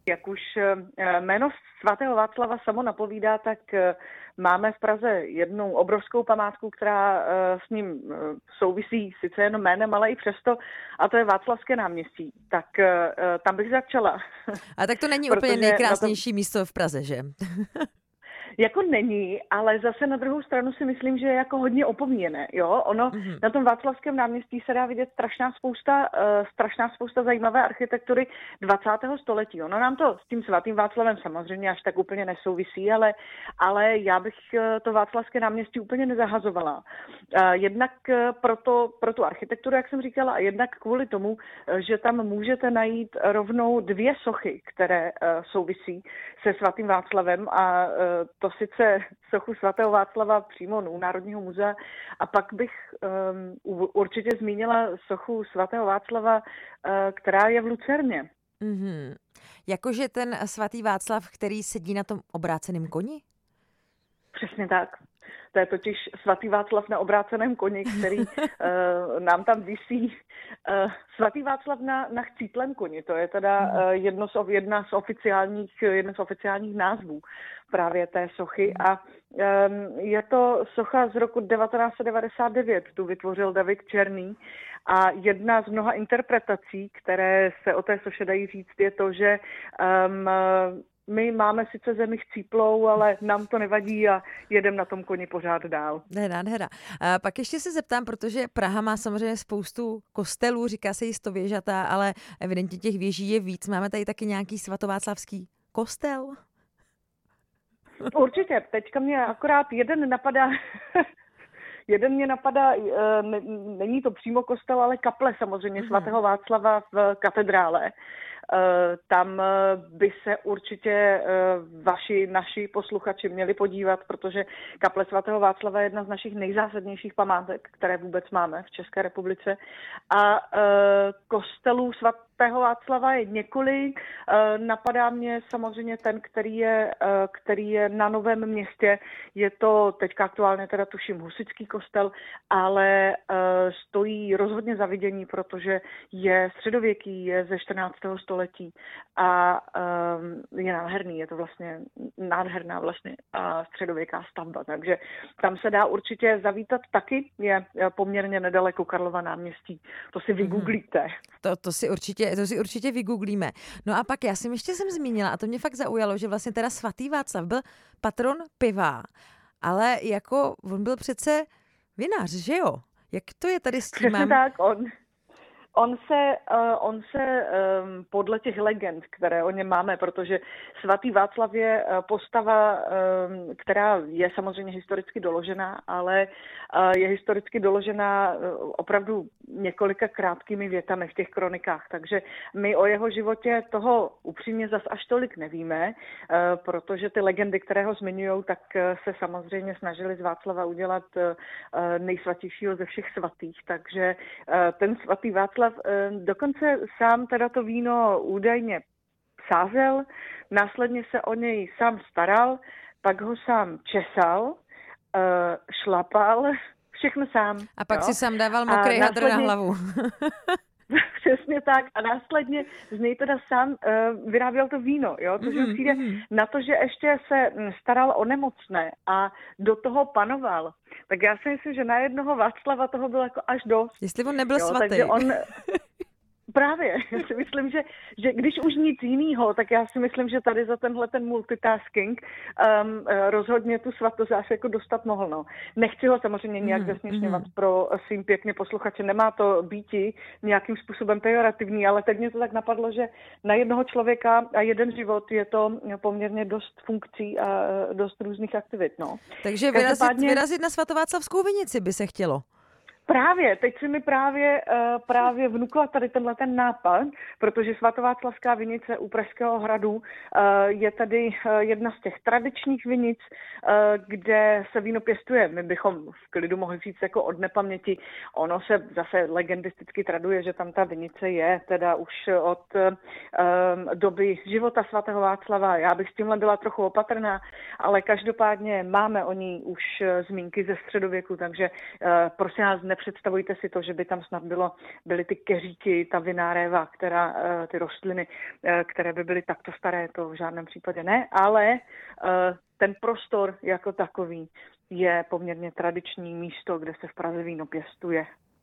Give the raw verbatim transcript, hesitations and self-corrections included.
Jak už jméno svatého Václava samo napovídá, tak máme v Praze jednu obrovskou památku, která s ním souvisí sice jenom jménem, ale i přesto, a to je Václavské náměstí. Tak tam bych začala. A tak to není úplně nejkrásnější to... místo v Praze, že? Jako není, ale zase na druhou stranu si myslím, že je jako hodně opomíjené. Jo? Ono mm-hmm. na tom Václavském náměstí se dá vidět strašná spousta, uh, strašná spousta zajímavé architektury dvacátého století. Ono nám to s tím svatým Václavem samozřejmě až tak úplně nesouvisí, ale, ale já bych to Václavské náměstí úplně nezahazovala. Uh, jednak pro, to, pro tu architekturu, jak jsem říkala, a jednak kvůli tomu, že tam můžete najít rovnou dvě sochy, které uh, souvisí se svatým Václavem, a uh, to sice sochu svatého Václava přímo u Národního muzea, a pak bych um, určitě zmínila sochu svatého Václava, uh, která je v Lucerně. Mm-hmm. Jakože ten svatý Václav, který sedí na tom obráceném koni? Přesně tak. To je totiž svatý Václav na obráceném koni, který uh, nám tam visí. Uh, svatý Václav na, na chcítlém koni, to je teda uh, jedno z, jedna z oficiálních, jedno z oficiálních názvů právě té sochy. A um, je to socha z roku devatenáct set devadesát devět, tu vytvořil David Černý. A jedna z mnoha interpretací, které se o té soše dají říct, je to, že um, my máme sice zemi chcíplou, ale nám to nevadí a jedem na tom koni pořád dál. Ne, nádhera. A pak ještě se zeptám, protože Praha má samozřejmě spoustu kostelů, říká se jí stověžatá, ale evidentně těch věží je víc. Máme tady taky nějaký svatováclavský kostel? Určitě. Teďka mě akorát jeden napadá... Jeden mě napadá, není to přímo kostel, ale kaple samozřejmě svatého Václava v katedrále. Tam by se určitě vaši, naši posluchači měli podívat, protože kaple svatého Václava je jedna z našich nejzásadnějších památek, které vůbec máme v České republice. A kostelů svatého Václava je několik. Napadá mě samozřejmě ten, který je, který je na Novém Městě. Je to teďka aktuálně teda tuším husitský kostel, ale stojí rozhodně za vidění, protože je středověký, je ze čtrnáctého století a um, je nádherný, je to vlastně nádherná vlastně uh, středověká stavba, takže tam se dá určitě zavítat taky, je poměrně nedaleko Karlova náměstí, to si vygooglíte. To, to, si určitě, to si určitě vygooglíme. No a pak já jsem ještě jsem zmínila, a to mě fakt zaujalo, že vlastně teda svatý Václav byl patron piva, ale jako on byl přece vinař, že jo? Jak to je tady s tím? Přesně tak, on... On se, uh, on se um, podle těch legend, které o něm máme, protože svatý Václav je uh, postava, um, která je samozřejmě historicky doložená, ale uh, je historicky doložená uh, opravdu několika krátkými větami v těch kronikách. Takže my o jeho životě toho upřímně zas až tolik nevíme, uh, protože ty legendy, které ho zmiňují, tak uh, se samozřejmě snažili z Václava udělat uh, nejsvatějšího ze všech svatých. Takže uh, ten svatý Václav dokonce sám teda to víno údajně sázel, následně se o něj sám staral, pak ho sám česal, šlapal, všechno sám. A pak jo? si sám dával mokrý hadr následně... na hlavu. Přesně tak. A následně z něj teda sám uh, vyráběl to víno, jo, což mm, přijde mm. na to, že ještě se staral o nemocné a do toho panoval. Tak já si myslím, že na jednoho Václava toho bylo jako až dost. Jestli on nebyl jo, svatý. Takže on... Právě, já si myslím, že, že když už nic jinýho, tak já si myslím, že tady za tenhle ten multitasking um, rozhodně tu svatost zase jako dostat mohl. No. Nechci ho samozřejmě nějak mm, zesměšňovat mm. pro svým pěkně posluchače, nemá to býti nějakým způsobem pejorativní, ale teď mě to tak napadlo, že na jednoho člověka a jeden život je to poměrně dost funkcí a dost různých aktivit. No. Takže vyrazit, Každopádně... vyrazit na svatováclavskou vinici by se chtělo. Právě, teď si mi právě, uh, právě vnukla tady tenhle ten nápad, protože svatováclavská vinice u Pražského hradu uh, je tady uh, jedna z těch tradičních vinic, uh, kde se víno pěstuje. My bychom v klidu mohli říct jako od nepaměti. Ono se zase legendisticky traduje, že tam ta vinice je teda už od uh, doby života svatého Václava. Já bych s tímhle byla trochu opatrná, ale každopádně máme o ní už uh, zmínky ze středověku, takže uh, prosím nás, nepředstavujte si to, že by tam snad bylo, byly ty keříky, ta vinná réva, která, ty rostliny, které by byly takto staré, to v žádném případě ne, ale ten prostor jako takový je poměrně tradiční místo, kde se v Praze víno pěstuje.